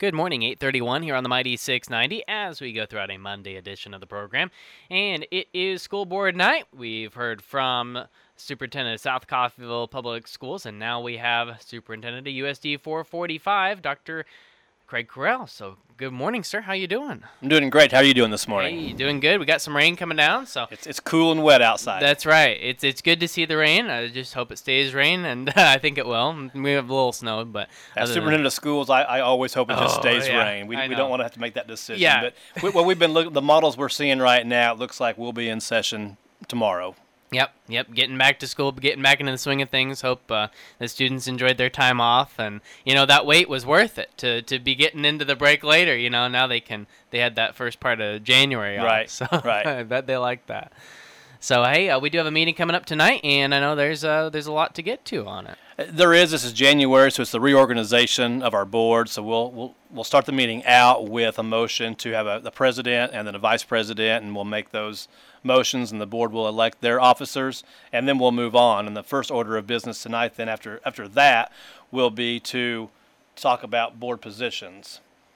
Good morning, 8:31 here on the Mighty 690 as we go throughout a Monday edition of the program. And it is school board night. We've heard from Superintendent of South Coffeyville Public Schools, and now we have Superintendent of USD 445, Dr. Craig Correll. So good morning, sir. How you doing? I'm doing great. How are you doing this morning? Hey, doing good. We got some rain coming down, so It's cool and wet outside. that's right. It's good to see the rain. I just hope it stays rain, and I think it will. We have a little snow, but As other superintendent of schools, I always hope it just stays yeah, rain. We I know. don't want to have to make that decision. Yeah. But what we've been looking, the models we're seeing right now, it looks like we'll be in session tomorrow. Yep. Getting back to school, getting back into the swing of things. Hope the students enjoyed their time off, and that wait was worth it to be getting into the break later. Now they had that first part of January off, Right, so right. I bet they like that. So hey, we do have a meeting coming up tonight, and I know there's a lot to get to on it. There is. This is January, so it's the reorganization of our board. So we'll start the meeting out with a motion to have the president and then a vice president, and we'll make those motions, and the board will elect their officers, and then we'll move on. And the first order of business tonight, then after that, will be to talk about board positions.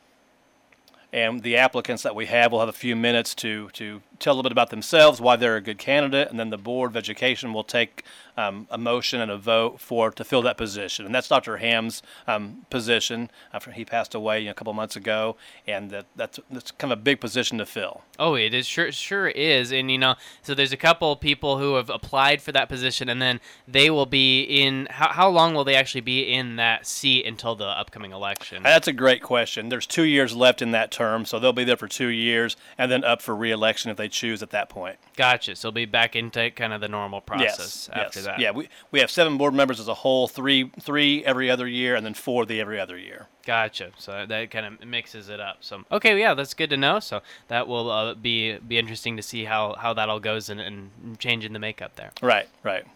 And the applicants that we have will have a few minutes to tell a little bit about themselves, why they're a good candidate, and then the Board of Education will take a motion and a vote to fill that position. And that's Dr. Ham's position. After he passed away a couple months ago, and that's kind of a big position to fill. Oh, it is sure is, and so there's a couple people who have applied for that position, and then they will be in. How long will they actually be in that seat until the upcoming election? That's a great question. There's 2 years left in that term, so they'll be there for 2 years, and then up for re-election if they choose at that point. Gotcha. So they'll be back into kind of the normal process after that. Yeah, we have 7 board members as a whole, three every other year, and then 4 every other year. Gotcha. So that kind of mixes it up. So okay, yeah, that's good to know. So that will be interesting to see how that all goes and changing the makeup there. Right.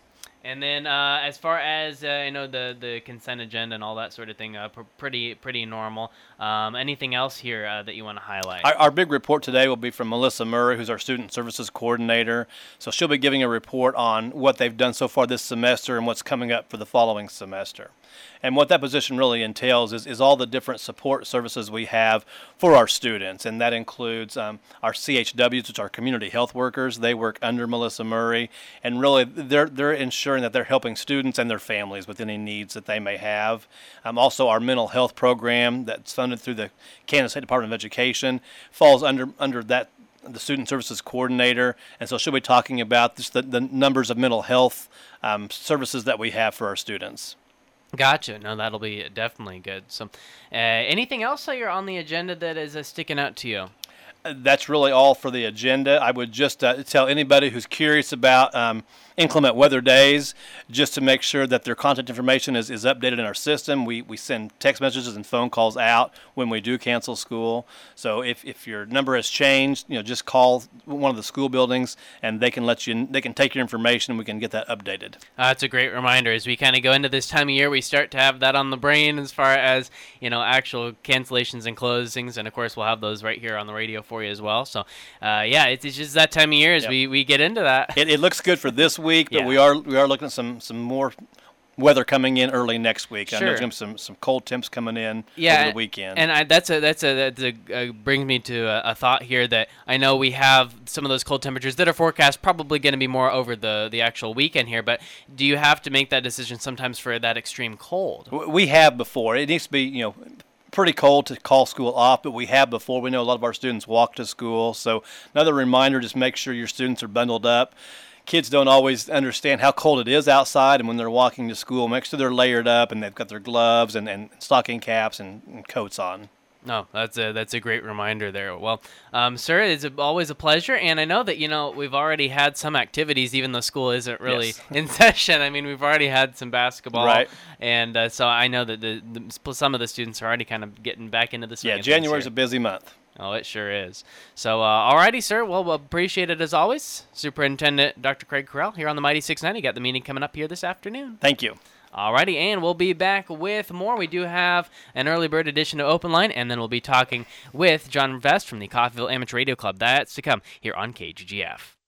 And then as far as the consent agenda and all that sort of thing, pretty normal. Anything else here that you want to highlight? Our big report today will be from Melissa Murray, who's our Student Services Coordinator. So she'll be giving a report on what they've done so far this semester and what's coming up for the following semester. And what that position really entails is all the different support services we have for our students. And that includes our CHWs, which are community health workers. They work under Melissa Murray. And really, they're ensuring that they're helping students and their families with any needs that they may have. Also, our mental health program that's funded through the Kansas State Department of Education falls under that, the Student Services Coordinator, and so she'll be talking about just the numbers of mental health services that we have for our students. Gotcha. No, that'll be definitely good. So anything else that you're on the agenda that is sticking out to you? That's really all for the agenda. I would just tell anybody who's curious about inclement weather days, just to make sure that their contact information is updated in our system. We send text messages and phone calls out when we do cancel school. So if your number has changed, just call one of the school buildings, and they can take your information, and we can get that updated. That's a great reminder. As we kind of go into this time of year, we start to have that on the brain as far as actual cancellations and closings, and of course we'll have those right here on the radio for you as well. So it's just that time of year as we get into that. It looks good for this week, but we are looking at some more weather coming in early next week. Sure. I know there's going to be some cold temps coming in over the weekend. And that brings me to a thought here that I know we have some of those cold temperatures that are forecast probably going to be more over the actual weekend here, but do you have to make that decision sometimes for that extreme cold? We have before. It needs to be, pretty cold to call school off, but we have before. We know a lot of our students walk to school, so another reminder, just make sure your students are bundled up. Kids don't always understand how cold it is outside, and when they're walking to school, make sure they're layered up and they've got their gloves and stocking caps and coats on. No, that's a great reminder there. Well, sir, it's always a pleasure, and I know that we've already had some activities, even though school isn't really in session. I mean, we've already had some basketball, right? And so I know that some of the students are already kind of getting back into the swing. Yeah, January's a busy month. Oh, it sure is. So, alrighty, sir. Well, appreciate it as always. Superintendent Dr. Craig Correll here on the Mighty 690. Got the meeting coming up here this afternoon. Thank you. Alrighty, and we'll be back with more. We do have an early bird edition of Open Line, and then we'll be talking with John Vest from the Coffeyville Amateur Radio Club. That's to come here on KGGF.